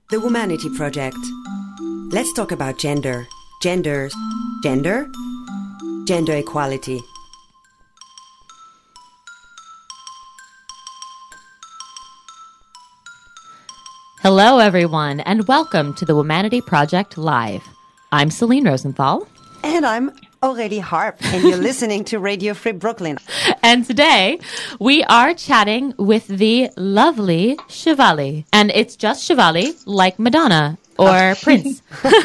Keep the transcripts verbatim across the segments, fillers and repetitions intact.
The Womanity Project. Let's talk about gender. Gender. Gender? Gender equality. Hello, everyone, and welcome to the Womanity Project Live. I'm Celine Rosenthal. And I'm Aurélie Harp, and you're listening to Radio Free Brooklyn. And today, we are chatting with the lovely Shivali. And it's just Shivali, like Madonna or Prince.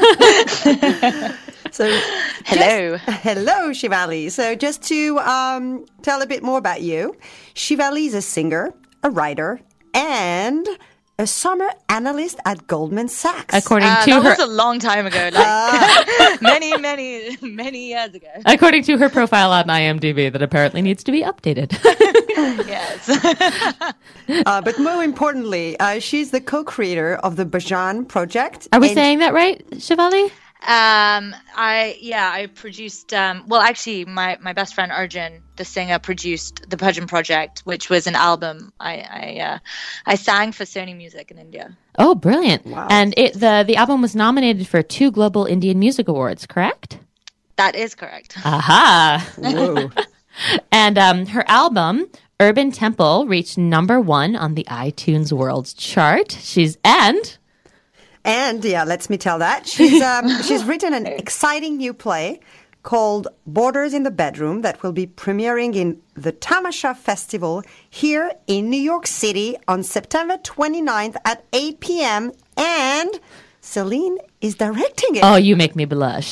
So, hello. Just, hello, Shivali. So just to um, tell a bit more about you, Shivali is a singer, a writer, and a summer analyst at Goldman Sachs. According uh, to that her, was a long time ago, like uh. many, many, many years ago. According to her profile on IMDb, that apparently needs to be updated. Yes. uh, but more importantly, uh, she's the co-creator of the Bajan Project. Are we saying that right, Shivali? Um, I, yeah, I produced, um, well, actually, my, my best friend Arjun, the singer, produced the Bhajan Project, which was an album I, I, uh, I sang for Sony Music in India. Oh, brilliant. Wow. And it, the, the album was nominated for two Global Indian Music Awards, correct? That is correct. Aha. Whoa. And um, her album, Urban Temple, reached number one on the iTunes World Chart. She's, and... And yeah, let me tell that. She's um, she's written an exciting new play called Borders in the Bedroom that will be premiering in the Tamasha Festival here in New York City on September twenty-ninth at eight p.m. And Celine is directing it. Oh, you make me blush.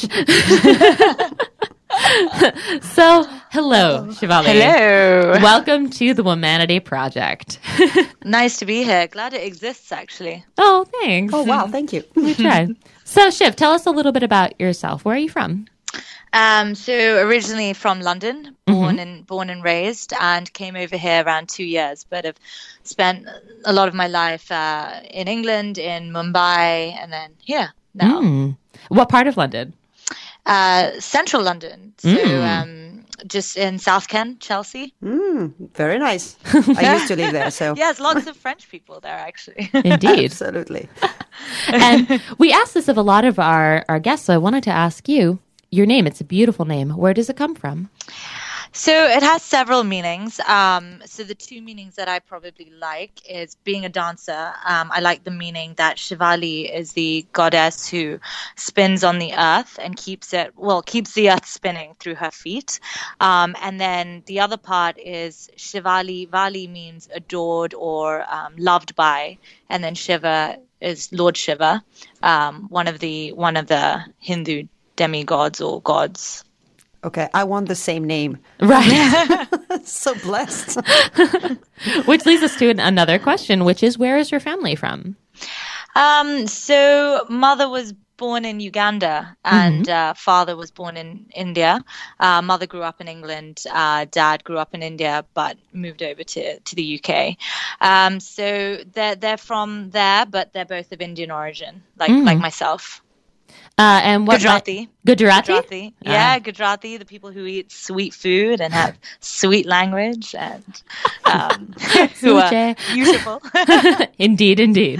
So, hello, Shivali. Hello. Welcome to the Womanity Project. Nice to be here. Glad it exists, actually. Oh, thanks. Oh, wow. Thank you. We tried. So, Shiv, tell us a little bit about yourself. Where are you from? Um, so originally from London, born mm-hmm. and born and raised, and came over here around two years. But I've spent a lot of my life uh, in England, in Mumbai, and then here now. Mm. What part of London? Uh, central London, so Mm. um, just in South Kent, Chelsea. Mm, very nice. I used to live there, so Yes, lots of French people there, actually. Indeed. absolutely. And we asked this of a lot of our, our guests, so I wanted to ask you, your name, it's a beautiful name. Where does it come from? So it has several meanings. Um, so the two meanings that I probably like is being a dancer. Um, I like the meaning that Shivali is the goddess who spins on the earth and keeps it, well, keeps the earth spinning through her feet. Um, and then the other part is Shivali. Vali means adored or um, loved by. And then Shiva is Lord Shiva, um, one of the one of the Hindu demigods or gods. Okay, I want the same name. Right. So blessed. Which leads us to an, another question, which is, where is your family from? Um, so mother was born in Uganda and mm-hmm. uh, father was born in India. Uh, mother grew up in England. Uh, dad grew up in India, but moved over to, to the U K. Um, so they're, they're from there, but they're both of Indian origin, like, mm. like myself. Uh, and what Gujarati. Gujarati? Gujarati. Yeah, Gujarati, the people who eat sweet food and have sweet language and um, who are beautiful. Indeed, indeed.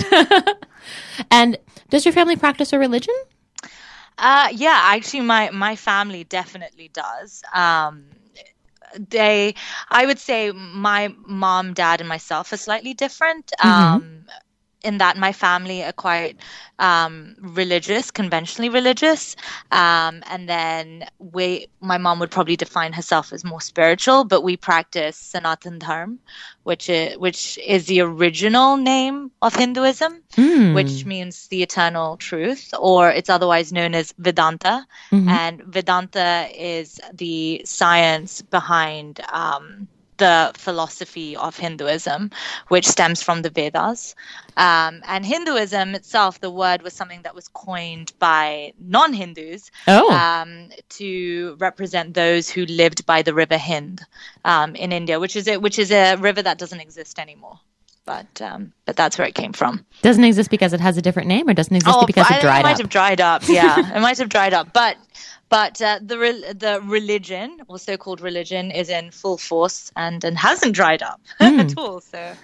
And does your family practice a religion? Uh, yeah, actually, my, my family definitely does. Um, they, I would say my mom, dad, and myself are slightly different. Mm-hmm. Um, in that my family are quite um, religious, conventionally religious. Um, and then we, my mom would probably define herself as more spiritual, but we practice Sanatan Dharma, which is, which is the original name of Hinduism, mm. which means the eternal truth, or it's otherwise known as Vedanta. Mm-hmm. And Vedanta is the science behind um, the philosophy of Hinduism, which stems from the Vedas. Um, and Hinduism itself, the word was something that was coined by non-Hindus oh. um, to represent those who lived by the river Hind um, in India, which is a, which is a river that doesn't exist anymore. But um, but that's where it came from. Doesn't exist because it has a different name, or doesn't exist oh, because I it dried it might up? have dried up. Yeah, it might have dried up. But but uh, the re- the religion, or so-called religion, is in full force and, and hasn't dried up Mm. at all. So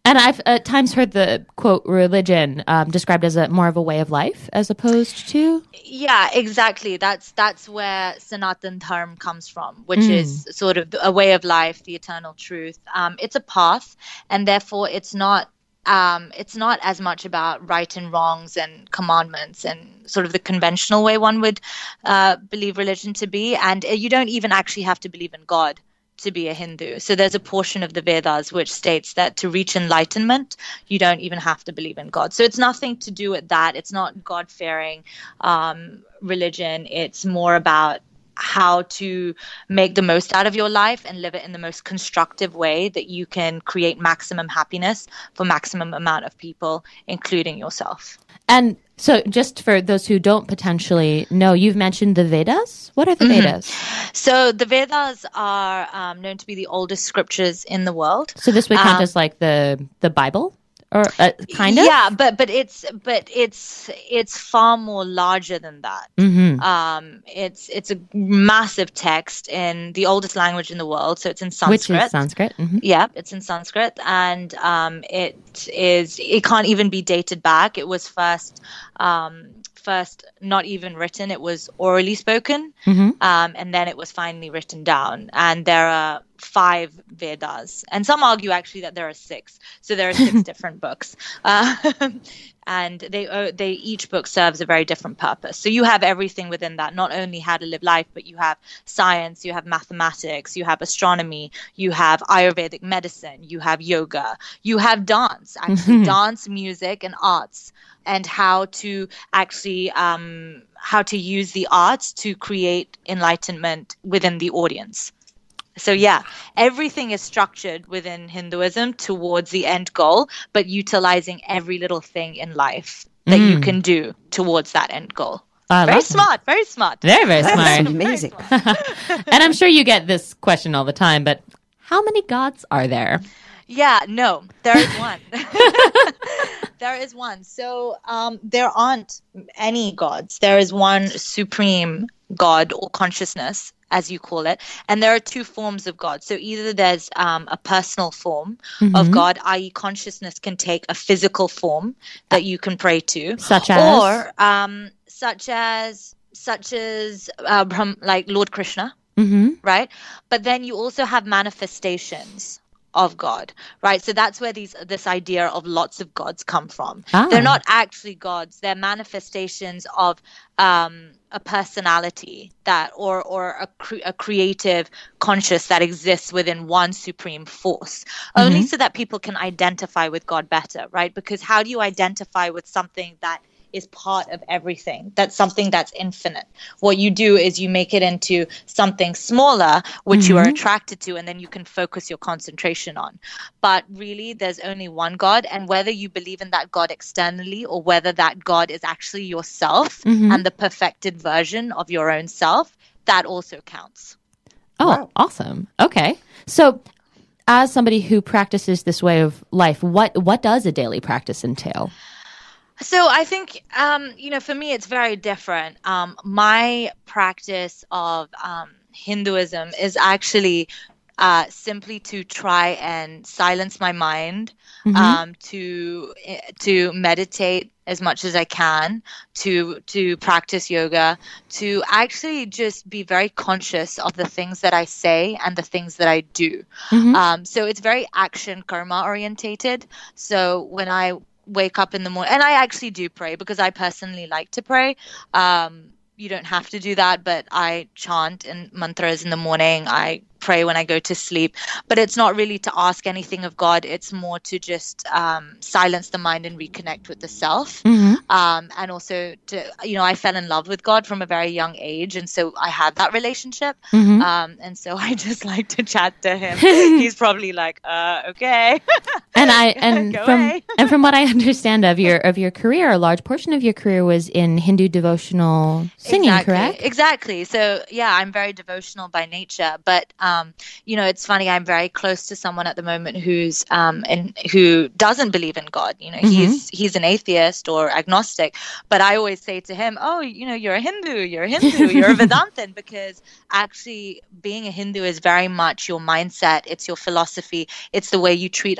And I've at times heard the quote religion um, described as a more of a way of life as opposed to. Yeah, exactly. That's that's where Sanatan Dharma comes from, which Mm. is sort of a way of life, the eternal truth. Um, it's a path, and therefore it's not um, it's not as much about right and wrongs and commandments and sort of the conventional way one would uh, believe religion to be. And uh, you don't even actually have to believe in God to be a Hindu. So there's a portion of the Vedas which states that to reach enlightenment, you don't even have to believe in God. So it's nothing to do with that. It's not God-fearing um, religion. It's more about how to make the most out of your life and live it in the most constructive way that you can create maximum happiness for maximum amount of people, including yourself. And so just for those who don't potentially know, you've mentioned the Vedas. What are the Mm-hmm. Vedas? So the Vedas are um, known to be the oldest scriptures in the world. So this would count Um, as like the the Bible, or uh, kind of. Yeah, but but it's but it's it's far more larger than that. Mm-hmm. Um, it's it's a massive text in the oldest language in the world, so it's in Which Sanskrit. is Sanskrit. Mm-hmm. Yeah, it's in Sanskrit, and um, it is. It can't even be dated back. It was first, um, first not even written. It was orally spoken, Mm-hmm. um, and then it was finally written down. And there are five Vedas, and some argue actually that there are six. So there are six different books, uh, and they uh, they each book serves a very different purpose. So you have everything within that. Not only how to live life, but you have science, you have mathematics, you have astronomy, you have Ayurvedic medicine, you have yoga, you have dance, actually dance, music, and arts, and how to actually um, how to use the arts to create enlightenment within the audience. So yeah, everything is structured within Hinduism towards the end goal, but utilizing every little thing in life that you can do towards that end goal. I Very love that. smart, very smart. Very, very That's smart. amazing. And I'm sure you get this question all the time, but how many gods are there? Yeah, no, there is one. There is one. So um, there aren't any gods. There is one supreme God or consciousness, as you call it. And there are two forms of God. So either there's um, a personal form of God, that is consciousness can take a physical form that you can pray to. Such as? Or um, such as, such as uh, Brahm, like Lord Krishna, Mm-hmm. right? But then you also have manifestations of God, right? So that's where these this idea of lots of gods come from. Ah. They're not actually gods; they're manifestations of um, a personality that, or or a, cre- a creative conscious that exists within one supreme force. Only so that people can identify with God better, right? Because how do you identify with something that is part of everything? That's something that's infinite. What you do is you make it into something smaller, which you are attracted to, and then you can focus your concentration on. But really, there's only one God, and whether you believe in that God externally or whether that God is actually yourself and the perfected version of your own self, that also counts. Oh, Wow. awesome. Okay. So as somebody who practices this way of life, what, what does a daily practice entail? So I think, um, you know, for me, it's very different. Um, my practice of um, Hinduism is actually uh, simply to try and silence my mind, um, to to meditate as much as I can, to to practice yoga, to actually just be very conscious of the things that I say and the things that I do. Um, so it's very action karma orientated. So when I wake up in the morning, and I actually do pray because I personally like to pray. Um, you don't have to do that, but I chant and mantras in the morning. I pray when I go to sleep, but it's not really to ask anything of God. It's more to just um, silence the mind and reconnect with the self. Um, and also to, you know, I fell in love with God from a very young age. And so I had that relationship. Um, and so I just like to chat to him. He's probably like, uh, okay. And I and Go from away. and from what I understand of your of your career, a large portion of your career was in Hindu devotional singing, exactly. correct? Exactly. So yeah, I'm very devotional by nature, but um, you know, it's funny. I'm very close to someone at the moment who's um, and who doesn't believe in God. You know, he's he's an atheist or agnostic, but I always say to him, "Oh, you know, you're a Hindu. You're a Hindu. You're a Vedantin," because actually, being a Hindu is very much your mindset. It's your philosophy. It's the way you treat other people.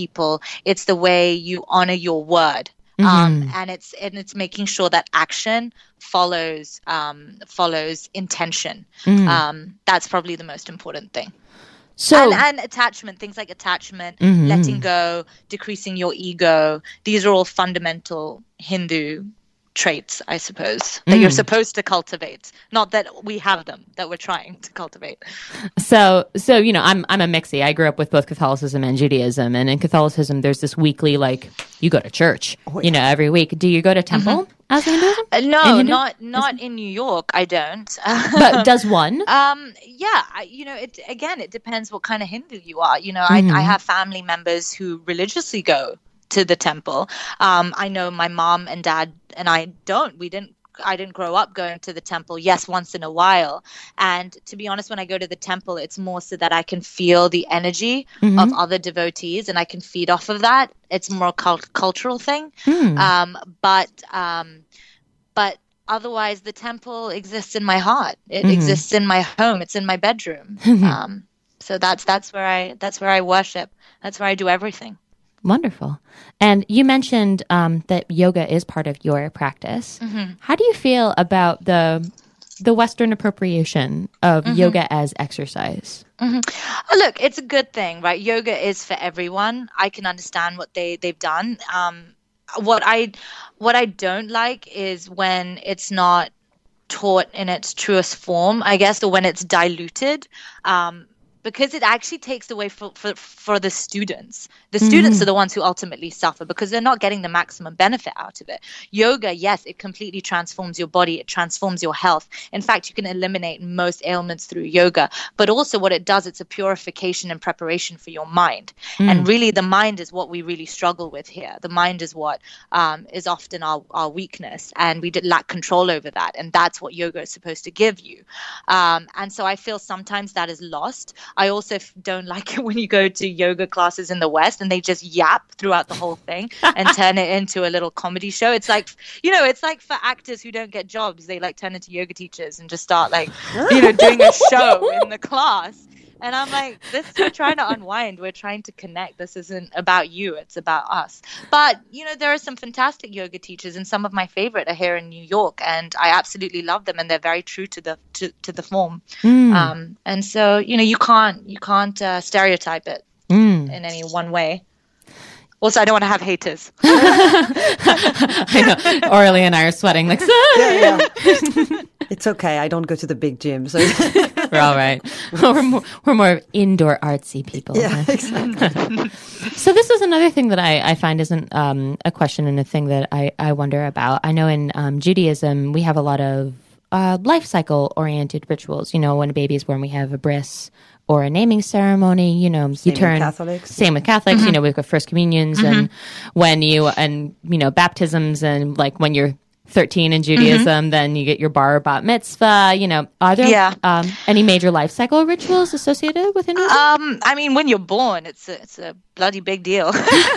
people. It's the way you honor your word. Mm-hmm. Um, and it's and it's making sure that action follows um, follows intention. Mm-hmm. Um, that's probably the most important thing. So and, and attachment, things like attachment, Mm-hmm. letting go, decreasing your ego. These are all fundamental Hindu traits, I suppose, that Mm. you're supposed to cultivate. Not that we have them, that we're trying to cultivate. So, so you know, I'm I'm a mixie. I grew up with both Catholicism and Judaism, and in Catholicism, there's this weekly like you go to church, Oh, you know, every week. Do you go to temple Mm-hmm. as Hinduism? Uh, In no, Hindu? not not in New York. I don't. But does one? Um, yeah, I, you know, it again, it depends what kind of Hindu you are. You know, Mm-hmm. I, I have family members who religiously go to the temple. Um, I know my mom and dad and I don't. We didn't. I didn't grow up going to the temple. Yes, once in a while. And to be honest, when I go to the temple, it's more so that I can feel the energy Mm-hmm. of other devotees and I can feed off of that. It's more a cult- cultural thing. Hmm. Um, but um, but otherwise, the temple exists in my heart. It Mhm. exists in my home. It's in my bedroom. um, so that's that's where I that's where I worship. That's where I do everything. Wonderful. And you mentioned um, that yoga is part of your practice. Mm-hmm. How do you feel about the the Western appropriation of Mm-hmm. yoga as exercise? Oh, look, it's a good thing, right? Yoga is for everyone. I can understand what they they've done. Um, what I what I don't like is when it's not taught in its truest form, I guess, or when it's diluted. Um, because it actually takes away for, for, for the students. The students are the ones who ultimately suffer because they're not getting the maximum benefit out of it. Yoga, yes, it completely transforms your body. It transforms your health. In fact, you can eliminate most ailments through yoga. But also what it does, it's a purification and preparation for your mind. And really the mind is what we really struggle with here. The mind is what um, is often our, our weakness. And we did lack control over that. And that's what yoga is supposed to give you. Um, and so I feel sometimes that is lost. I also f- don't like it when you go to yoga classes in the West and they just yap throughout the whole thing and turn it into a little comedy show. It's like, you know, it's like for actors who don't get jobs, they like turn into yoga teachers and just start like, you know, doing a show in the class. And I'm like, this, we're trying to unwind. We're trying to connect. This isn't about you. It's about us. But, you know, there are some fantastic yoga teachers and some of my favorite are here in New York and I absolutely love them and they're very true to the, to, to the form. Mm. Um, and so, you know, you can't, you can't uh, stereotype it Mm. in any one way. Also, I don't want to have haters. I know. Aurelie and I are sweating like, Yeah, yeah. It's okay. I don't go to the big gym, so we're all right. We're more, we're more indoor artsy people. yeah, exactly. So this is another thing that I, I find isn't um, a question and a thing that I, I wonder about. I know in um, Judaism, we have a lot of uh, life cycle oriented rituals. You know, when a baby is born, we have a bris or a naming ceremony. You know, Same you with turn Catholics. Same with Catholics. You know, we've got first communions and when you and you know baptisms and like when you're thirteen in Judaism, then you get your bar bat mitzvah. You know, are there Yeah. um, any major life cycle rituals associated with Hinduism? Um, I mean, when you're born, it's a, it's a bloody big deal.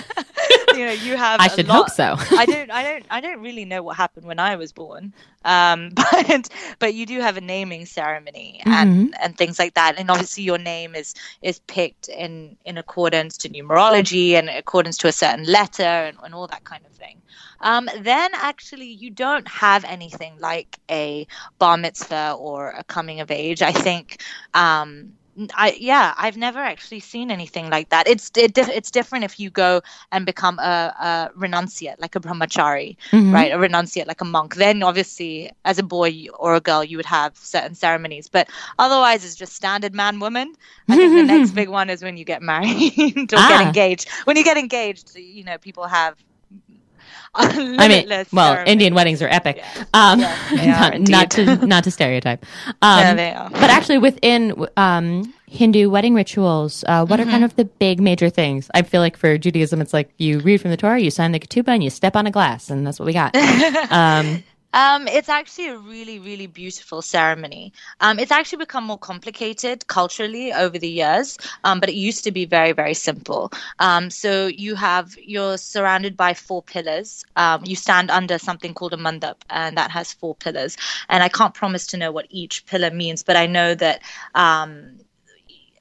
You know, you have. I a should lot- hope so. I don't. I don't. I don't really know what happened when I was born. Um, but but you do have a naming ceremony and and things like that. And obviously, your name is is picked in in accordance to numerology and in accordance to a certain letter and, and all that kind of thing. Um, then actually, you don't have anything like a bar mitzvah or a coming of age. I think. Um, I yeah, I've never actually seen anything like that. It's it, it's different if you go and become a, a renunciate, like a brahmachari, right? A renunciate, like a monk. Then obviously, as a boy or a girl, you would have certain ceremonies. But otherwise, it's just standard man woman. I think the next big one is when you get married or Ah. get engaged. When you get engaged, you know, people have. I mean, limitless well, ceremonies. Indian weddings are epic. Yeah. Um, Yeah, they are not, not indeed. to not to stereotype. Um, Yeah, they are. But actually, within um, Hindu wedding rituals, uh, what Mm-hmm. are kind of the big major things? I feel like for Judaism, it's like you read from the Torah, you sign the ketubah, and you step on a glass, and that's what we got. Um, Um, it's actually a really, really beautiful ceremony. Um, it's actually become more complicated culturally over the years, um, but it used to be very, very simple. Um, so you have, you're surrounded by four pillars. Um, you stand under something called a mandap, and that has four pillars. And I can't promise to know what each pillar means, but I know that um,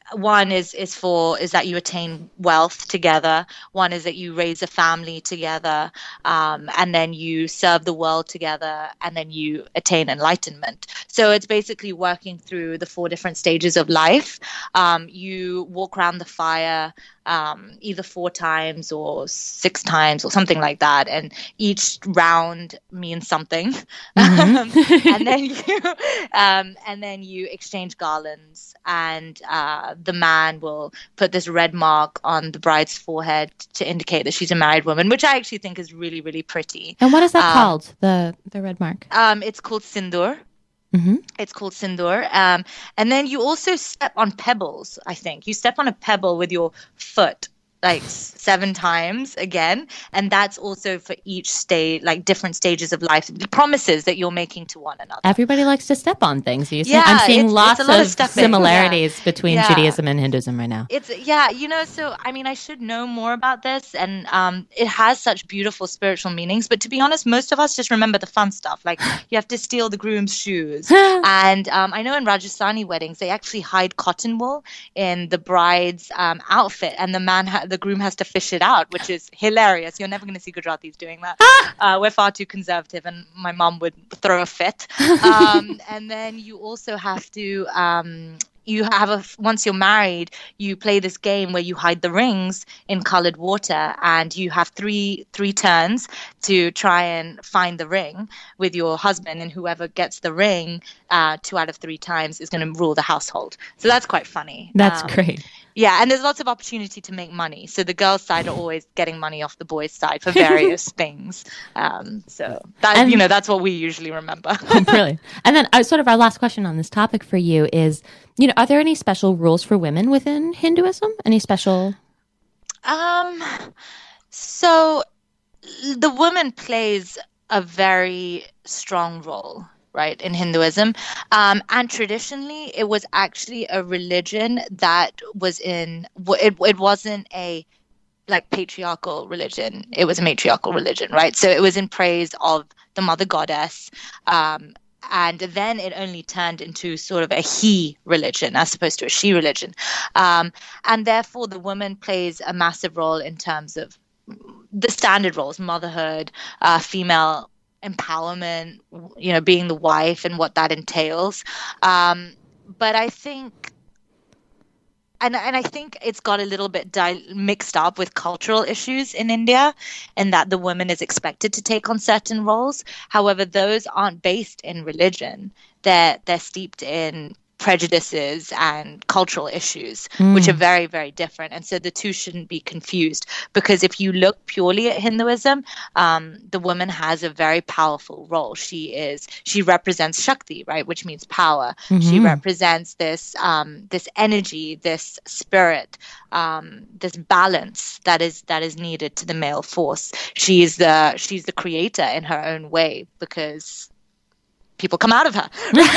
one is is for is that you attain wealth together. One is that you raise a family together, um, and then you serve the world together, and then you attain enlightenment. So it's basically working through the four different stages of life. Um, you walk around the fire um, either four times or six times or something like that, and each round means something. Mm-hmm. and then you um, and then you exchange garlands, and uh, the man will put this red mark on the bride's forehead to indicate that she's a married woman, which I actually think is really, really pretty. And what is that um, called? The the red mark? Um, it's called sindoor. Mm-hmm. It's called sindoor. Um, and then you also step on pebbles, I think. You step on a pebble with your foot like seven times again. And that's also for each stage, like different stages of life, promises that you're making to one another. Everybody likes to step on things. You see? Yeah, I'm seeing it's, lots it's a lot of, of stepping. similarities yeah. between yeah. Judaism and Hinduism right now. It's yeah, you know, so I mean, I should know more about this, and um, it has such beautiful spiritual meanings. But to be honest, most of us just remember the fun stuff, like you have to steal the groom's shoes. and um, I know in Rajasthani weddings, they actually hide cotton wool in the bride's um, outfit, and the man, ha- the groom has to fish it out, which is hilarious. You're never going to see Gujaratis doing that. uh, we're far too conservative, and my mom would throw a fit. Um, and then you also have to. Um, You have a once you're married, you play this game where you hide the rings in colored water, and you have three three turns to try and find the ring with your husband, and whoever gets the ring uh, two out of three times is going to rule the household. So that's quite funny. That's um, great. Yeah, and there's lots of opportunity to make money. So the girls' side are always getting money off the boys' side for various things. Um, so that and, you know that's what we usually remember. Brilliant. And then, uh, sort of, our last question on this topic for you is, you know, are there any special rules for women within Hinduism? Any special? Um. So the woman plays a very strong role, right, in Hinduism. Um, and traditionally, it was actually a religion that was in, it, it wasn't a like patriarchal religion. It was a matriarchal religion, right? So it was in praise of the mother goddess. Um, and then it only turned into sort of a he religion as opposed to a she religion. Um, and therefore, the woman plays a massive role in terms of the standard roles, motherhood, uh, female empowerment, you know, being the wife and what that entails. Um, but I think, and and I think it's got a little bit di- mixed up with cultural issues in India, and that the woman is expected to take on certain roles. However, those aren't based in religion. They're they're steeped in prejudices and cultural issues, mm. which are very, very different. And so the two shouldn't be confused, because if you look purely at Hinduism, um, the woman has a very powerful role. She is, she represents Shakti, right, which means power. Mm-hmm. She represents this, um, this energy, this spirit, um, this balance that is, that is needed to the male force. She is the, she's the creator in her own way, because people come out of her.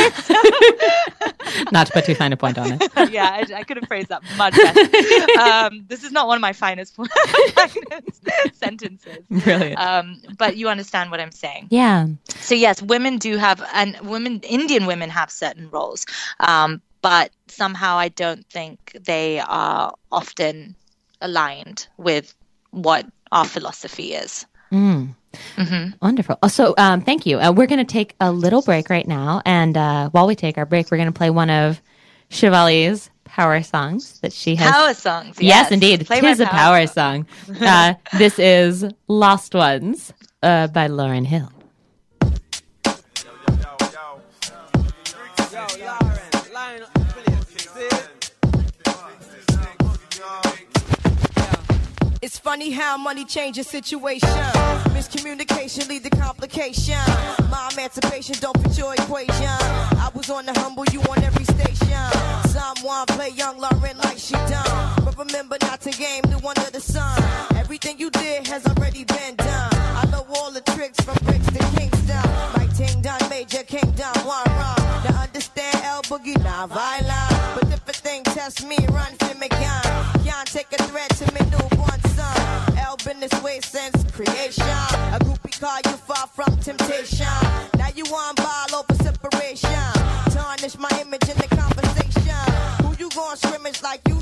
Right? Not to put too fine a point on it. Yeah, I, I could have phrased that much better. Um, this is not one of my finest, finest sentences. Brilliant. Um, but you understand what I'm saying. Yeah. So yes, women do have, and women, Indian women have certain roles, um, but somehow I don't think they are often aligned with what our philosophy is. Mm. Mm-hmm. Wonderful. So um, thank you. Uh, we're going to take a little break right now. And uh, while we take our break, we're going to play one of Shivali's power songs that she has. Power songs. Yes, yes indeed. Play it is a power, power song. uh, this is Lost Ones uh, by Lauryn Hill. It's funny how money changes situation. Miscommunication lead to complication. My emancipation don't fit your equation. I was on the humble, you on every station. Someone play young Lauren like she done. But remember not to game new under the sun. Everything you did has already been done. I know all the tricks from bricks to Kingston. My ting done, major kingdom, one wrong. Now understand El Boogie, not violent. But if a thing test me, run for me gun. Can't take a threat to me newborn son. El been this way since creation. A groupie call you far from temptation. Now you want ball over separation. Tarnish my image in the conversation. Who you gonna scrimmage like you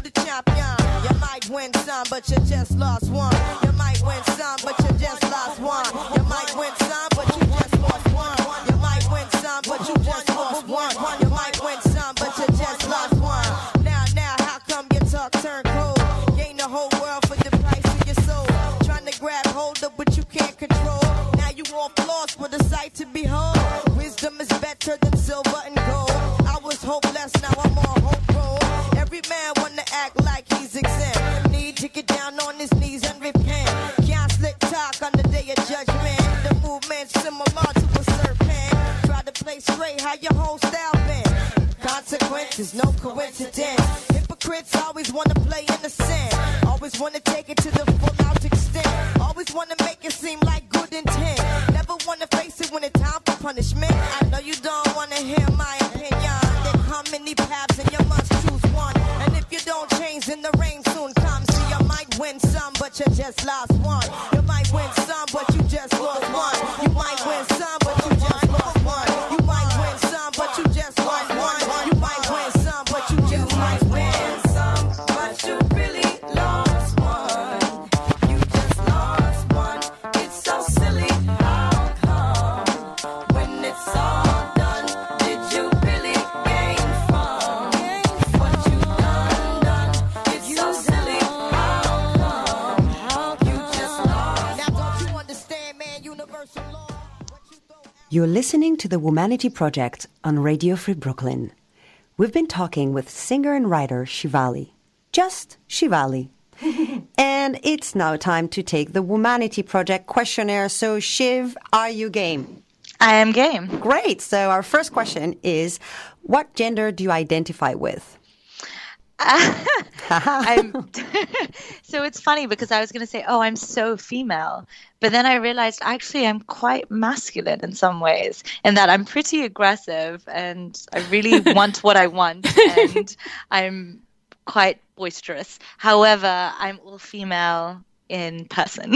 but you just lost one. You might win some, but you just lost one. You might win some, but you just lost one. You might win some, but you just lost one. You might win some, but you just lost one. Now, now, how come your talk turn cold? Gain the whole world for the price of your soul. Trying to grab hold of what you can't control. Now you off lost with a sight to behold. Wisdom is better than silver and gold. I was hopeless, now I'm on hope roll. Every man wanna act like he's exempt. Need to get down on his knees and repent. Can't slick talk on the day of judgment. The movement's similar to a serpent. Try to play straight, how your whole style been. Consequences, no coincidence. Hypocrites always wanna play innocent. Always wanna take it to the full out extent. Always wanna make it seem like good intent. Never wanna face it when it's time for punishment. I know you don't wanna hear my opinion. There come many paths and you must choose one. And if you don't change, then the rain soon comes. So you might win some, but you just lost one. You might win some, but you just lost one. You might win some, but you just lost one. You might win some, but you just lost one. You might win some, but you just might win some, but you really lost one. You just lost one. It's so silly. How come when it's all done, did you really gain from what you done done? It's so silly. How come you just lost? Now don't you understand, man? Universal law. What you throw out- You're listening to the Womanity Project on Radio Free Brooklyn. We've been talking with singer and writer Shivali. Just Shivali. And it's now time to take the Womanity Project questionnaire. So, Shiv, are you game? I am game. Great. So, our first question is, what gender do you identify with? I'm so it's funny because I was going to say, oh, I'm so female. But then I realized actually I'm quite masculine in some ways, in that I'm pretty aggressive and I really want what I want. And I'm quite boisterous. However, I'm all female in person.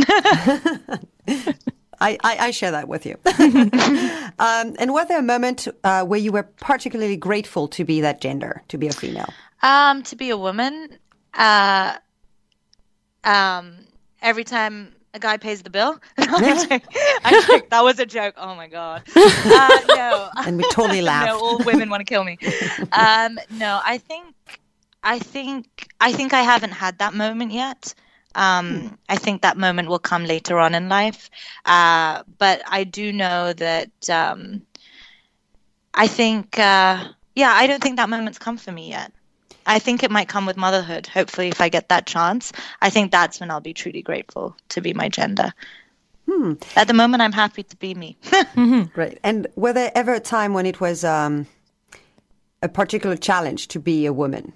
I, I, I share that with you. um, and was there a moment uh, where you were particularly grateful to be that gender, to be a female? Um, to be a woman, uh, um, every time a guy pays the bill. No, I'm joking. I'm joking. That was a joke. Oh my God. Uh, no. And we totally laughed. No, all women want to kill me. Um, no, I think, I think, I think I haven't had that moment yet. Um, hmm. I think that moment will come later on in life. Uh, but I do know that, um, I think, uh, yeah, I don't think that moment's come for me yet. I think it might come with motherhood. Hopefully, if I get that chance, I think that's when I'll be truly grateful to be my gender. Hmm. At the moment, I'm happy to be me. Mm-hmm. Right. And were there ever a time when it was um, a particular challenge to be a woman?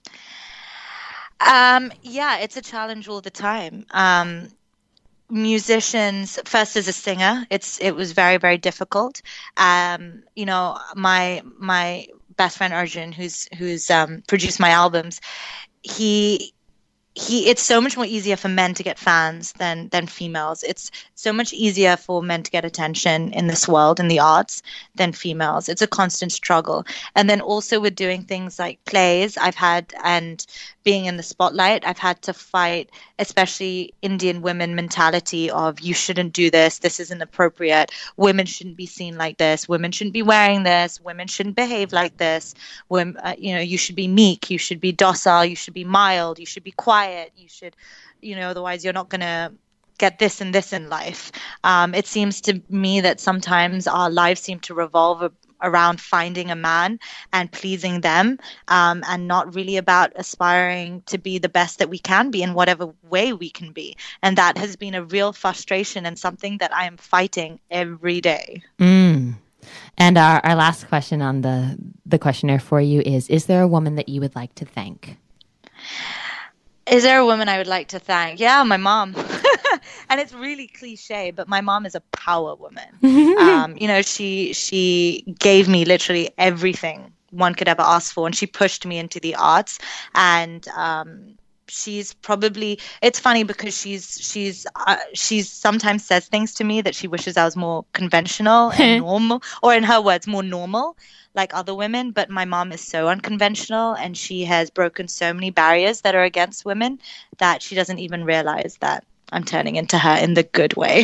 Um, yeah, it's a challenge all the time. Um, musicians, first as a singer, it's it was very, very difficult. Um, you know, my my best friend Arjun, who's who's um, produced my albums, he he. It's so much more easier for men to get fans than than females. It's so much easier for men to get attention in this world, in the arts, than females. It's a constant struggle. And then also with doing things like plays, I've had, and being in the spotlight, I've had to fight, especially Indian women mentality of you shouldn't do this, this isn't appropriate, women shouldn't be seen like this, women shouldn't be wearing this, women shouldn't behave like this, women, uh, you know, you should be meek, you should be docile, you should be mild, you should be quiet, you should, you know, otherwise you're not going to get this and this in life. Um, it seems to me that sometimes our lives seem to revolve a- around finding a man and pleasing them, um, and not really about aspiring to be the best that we can be in whatever way we can be. And that has been a real frustration and something that I am fighting every day. Mm. And our, our last question on the, the questionnaire for you is, is there a woman that you would like to thank? Is there a woman I would like to thank? Yeah, my mom. And it's really cliche, but my mom is a power woman. um, you know, she she gave me literally everything one could ever ask for, and she pushed me into the arts. And um, she's probably, it's funny because she's she's uh, she's sometimes says things to me that she wishes I was more conventional and normal, or in her words, more normal like other women. But my mom is so unconventional, and she has broken so many barriers that are against women that she doesn't even realize that I'm turning into her in the good way.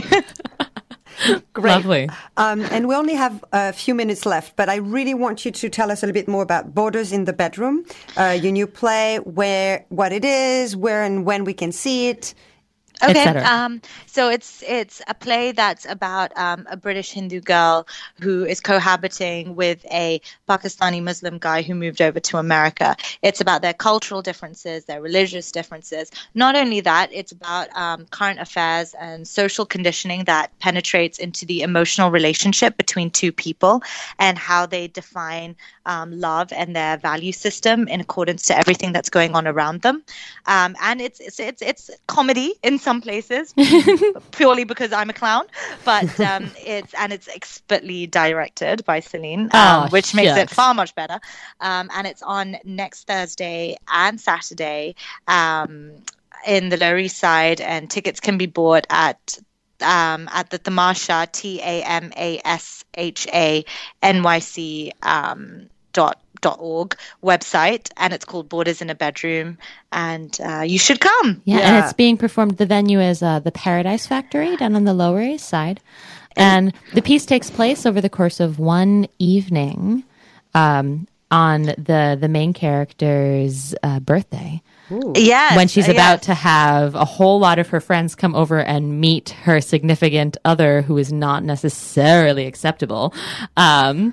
Great. Lovely. Um, and we only have a few minutes left, but I really want you to tell us a little bit more about Borders in the Bedroom, uh, your new play, where, what it is, where and when we can see it. Okay, um, so it's it's a play that's about um, a British Hindu girl who is cohabiting with a Pakistani Muslim guy who moved over to America. It's about their cultural differences, their religious differences. Not only that, it's about um, current affairs and social conditioning that penetrates into the emotional relationship between two people and how they define um, love and their value system in accordance to everything that's going on around them. Um, and it's it's it's, it's comedy in some places, purely because I'm a clown, but um, it's and it's expertly directed by Celine, um, oh, which makes shucks. it far much better. Um, and it's on next Thursday and Saturday um, in the Lower East Side, and tickets can be bought at um, at the Tamasha, T A M A S H A N Y C um, dot dot org website, and it's called Borders in a Bedroom, and uh, you should come. Yeah, Yeah. and it's being performed. The venue is uh, the Paradise Factory down on the Lower East Side, and the piece takes place over the course of one evening um, on the the main character's uh, birthday. Yes, When she's uh, about yes. to have a whole lot of her friends come over and meet her significant other, who is not necessarily acceptable, um,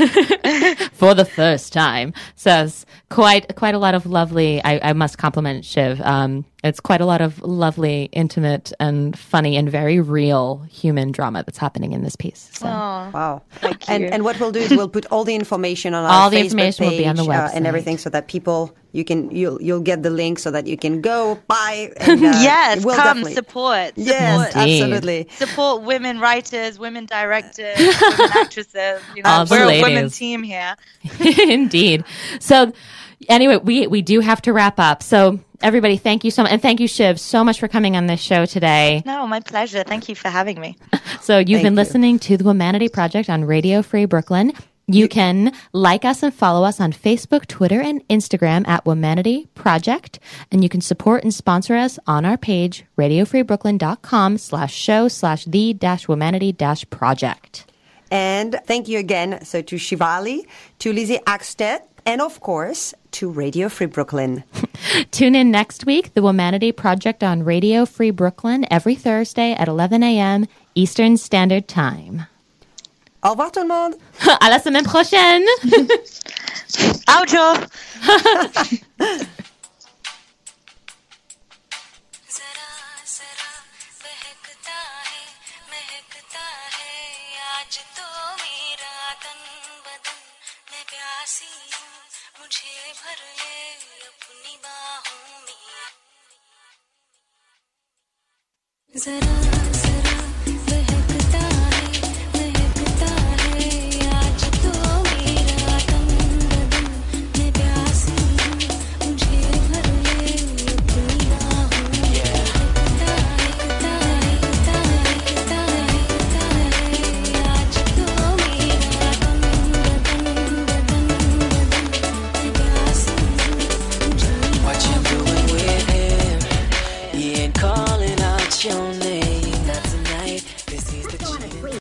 for the first time. So it's quite quite a lot of lovely. I, I must compliment Shiv. Um, it's quite a lot of lovely, intimate, and funny, and very real human drama that's happening in this piece. So. Oh, Wow. thank And you. and what we'll do is we'll put all the information on our All the Facebook information will be on the page, uh, and website. everything, so that people you can you'll you'll get the link so that you can go buy. And, uh, yes, we'll come definitely- support. Support, Yes, Indeed. absolutely. support women writers, women directors, women actresses. You know, All the we're a ladies. women's team here. Indeed. So anyway, we, we do have to wrap up. So everybody, thank you so much. And thank you, Shiv, so much for coming on this show today. No, my pleasure. Thank you for having me. So you've Thank been you. listening to The Womanity Project on Radio Free Brooklyn. You can like us and follow us on Facebook, Twitter, and Instagram at Womanity Project. And you can support and sponsor us on our page, radiofreebrooklyn.com slash show slash the dash womanity dash project. And thank you again, so to Shivali, to Lizzie Axted, and of course to Radio Free Brooklyn. Tune in next week, The Womanity Project on Radio Free Brooklyn, every Thursday at eleven a.m. Eastern Standard Time. Au revoir tout le monde. À la semaine prochaine! Outro. जरा जरा बहकता है महकता है आज तो मेरा तन बदन मैं प्यासी हूँ मुझे भर ले अपनी बाहों में जरा जरा